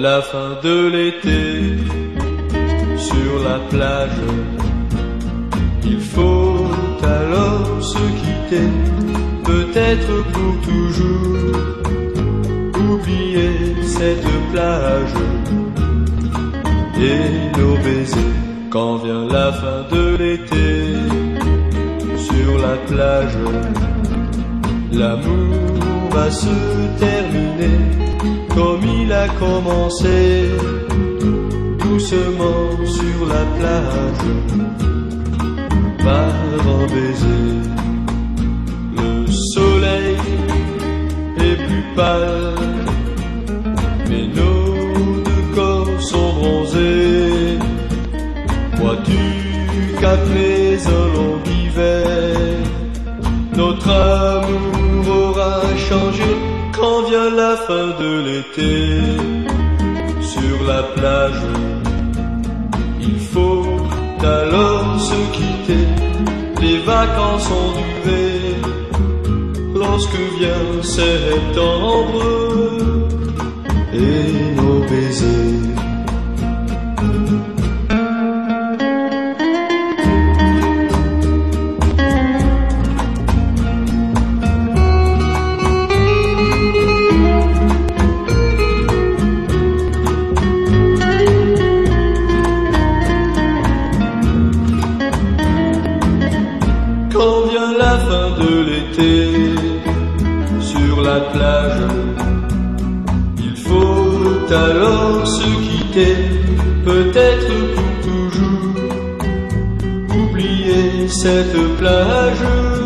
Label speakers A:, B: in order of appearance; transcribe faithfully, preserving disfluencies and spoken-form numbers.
A: la fin de l'été sur la plage. Il faut alors se quitter, peut-être pour toujours, oublier cette plage et nos baisers. Quand vient la fin de l'été sur la plage, l'amour va se terminer comme il a commencé, doucement sur la plage, par un baiser. Le soleil est plus pâle, mais nos deux corps sont bronzés. Vois-tu qu'après un long hiver, notre amour aura changé quand vient la fin de l'été sur la plage. Il faut alors se quitter, les vacances ont duré. Lorsque vient septembre et nos baisers. Quand vient la fin de l'été sur la plage, il faut alors se quitter, peut-être pour toujours, oublier cette plage.